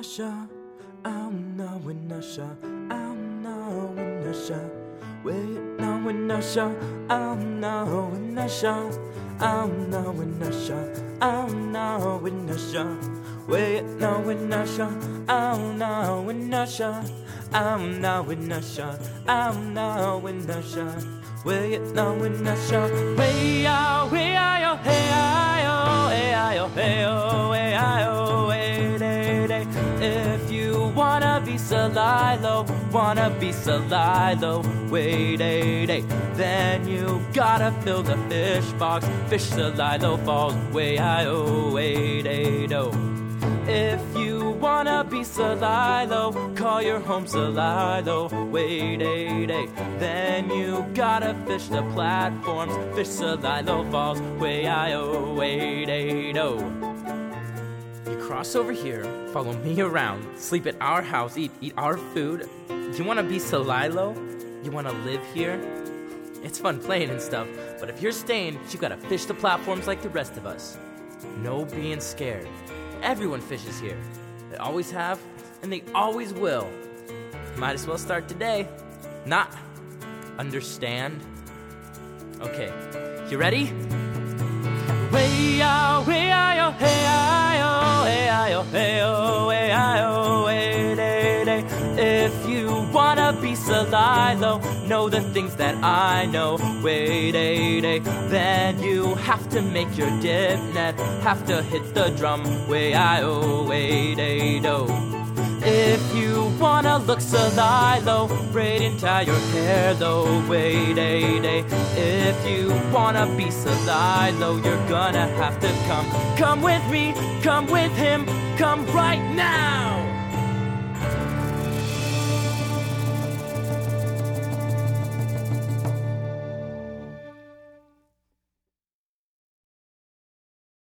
winasha, I'm not winasha, I'm not winasha. Wait, now winasha, I'm not winasha, I'm not winasha, I'm not winasha. Wait, now winasha, I'm not winasha, I'm not winasha, I'm not winasha. Wait, now winasha, way out, hey I oh, hey I oh, hey oh, hey I oh, hey day day. If you wanna be Salilo, way day day, then you gotta fill the fish box. Fish Salilo falls, way I oh, way day do. If you wanna be Salilo, call your home Salilo, way day day, then you gotta fish the platforms. Fish Salilo falls, way I oh, way day do. You cross over here, follow me around, sleep at our house, eat our food. You wanna be Salilo? You wanna live here? It's fun playing and stuff, but if you're staying, you gotta fish the platforms like the rest of us. No being scared. Everyone fishes here. They always have, and they always will. Might as well start today. Not understand? Okay, you ready? Way out, hey I oh, hey I oh, hey I oh, hey oh, hey I oh, hey day day. If you wanna be Salilo, know the things that I know, way day day, then you have to make your dip net, have to hit the drum, way I oh, way day do. If you wanna look Salilo, braid and tie your hair though, way day day. If you wanna be Salilo, you're gonna have to come with me, come with him, come right now.